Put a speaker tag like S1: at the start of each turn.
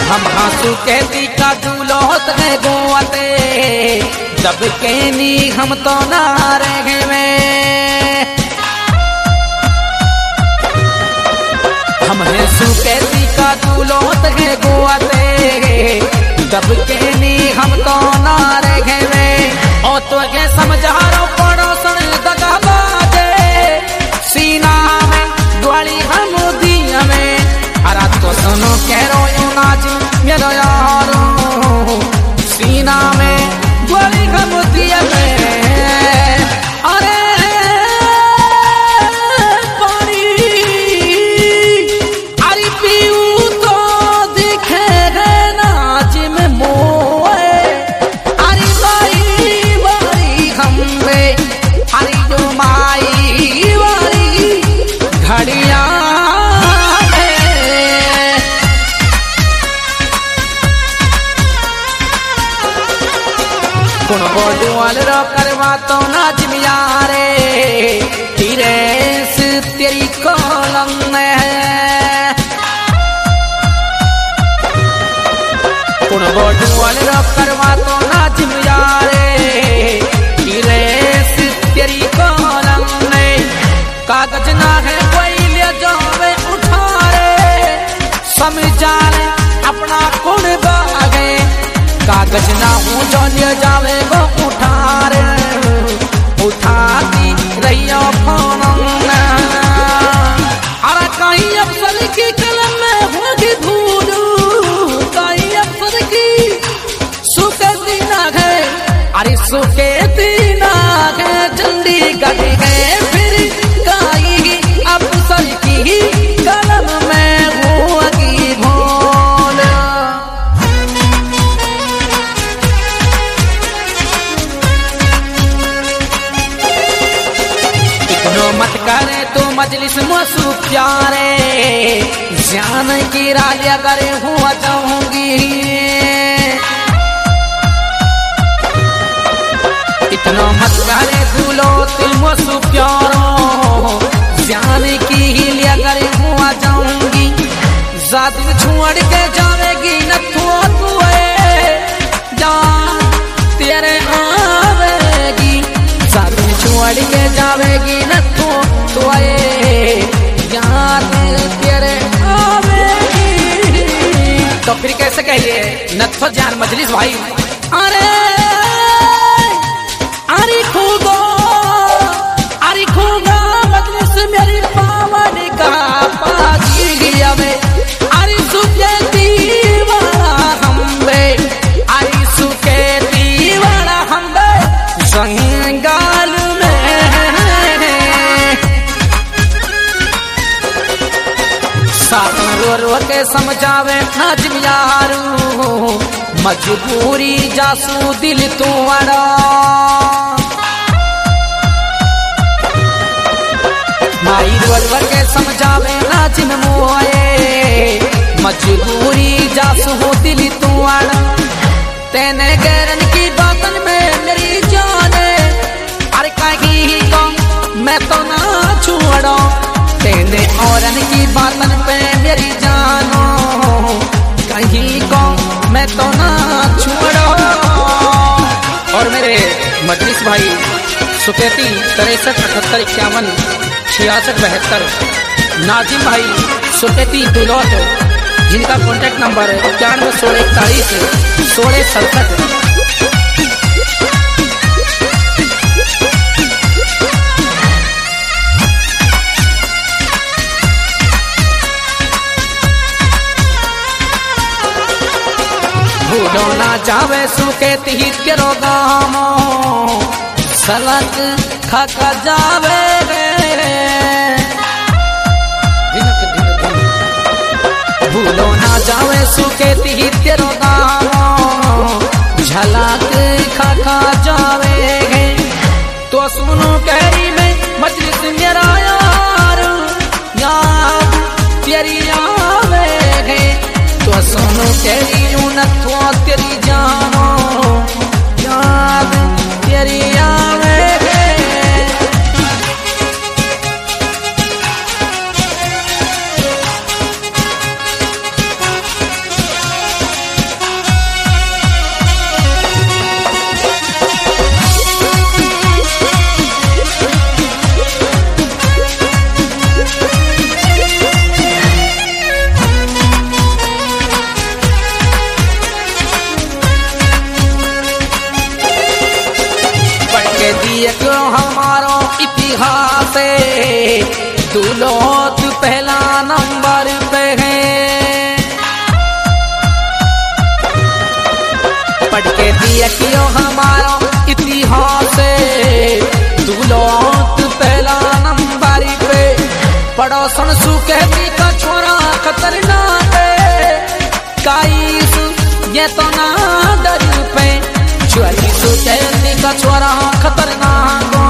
S1: हम हाँसू कहती का दूल्होत है गोवते दब के नी हम तो ना रहे में हम हाँसू कहती का दूल्होत है गोवते दब के नी हम तो ना रहे में और तो के समझारो पड़ोसन दगा बाजे सीना में द्वाली हम दिया में अरा तो सुनो कह रो यू नाच मेरा यारो सीना में द्वाली हम दिया में अरे पानी अरे पीऊ तो दिखे है नाच में मोए अरे बाई बाई हम अरे जो माई वाली घड़िया कुण बोल रो करवा तो नाच मियारे तेरे से तेरी कोलम है कुण बोल रो करवा तो नाच मियारे तेरे से तेरी कोलम है कागज ना है कोई ले जावे उठारे समझा ले अपना कुण बागे कागज ना हूँ जो ले जावे वो उठारे उठाती रहियो फोन अरे कहीं अफसर की कलम में होगी धूल कहीं अफसर की सुके ना है अरे सुके ना है चंडीगढ़ गए फिर कहीं अफसर की कलम में होगी भूल मत करे तो मजलिस मसू प्यारे जान की राजा करे हुआ जाऊंगी इतना मत करे दूलो तुम मसू प्यारो जान की ही लिया करे हुआ जाऊंगी जात छोड़ के जावेगी न तो जान तेरे आवेगी जात छोड़ के जावेगी न तो याद तेरे आवेगी तो फिर कैसे कहिए नत्थो जान मजलिस भाई अरे अरे खूबो मजलिस मेरी पावन का पागी गया में अरे सुकेती वाला हम बे अरे सुकेती वाला हम बे संगाल रो रो के समझावे नाजिम यारू मजबूरी जासू दिल तुम्हारा माई रो रो के समझावे नाजिम मोए मजबूरी जासू दिल तुम्हारा तेने गैरन की बातन में मेरी जान अरे कहीं को मैं तो ना छोड़ो तेने औरन की बातन पे मेरी जानो कहीं को मैं तो ना छोड़ो और मेरे मजलिस भाई सुकेती 63 78 51 66 72 नाजिम भाई सुकेती दुलौत जिनका कॉन्टैक्ट नंबर है 91 16 41 16 67 भूलो ना जावे सुकेती तेरो गामो सलक खका जावे भूलो ना जावे सुकेती तेरो गामो झलक खका जावे तो सुनो कहरी में मजलिस मेरा यार याद तेरी आवे तो सुनो कहरी नथो तेरी जानो याद तेरी आवे दूल्होत पहला नंबर पे है। पढ़ के दिया क्यों हमारा इतिहास, दूल्होत पहला नंबर पे। पड़ोसन सु कहती का छोरा खतरनाक है, काईस ये तो ना डर पे। चोरी सु कहती का छोरा खतरनाक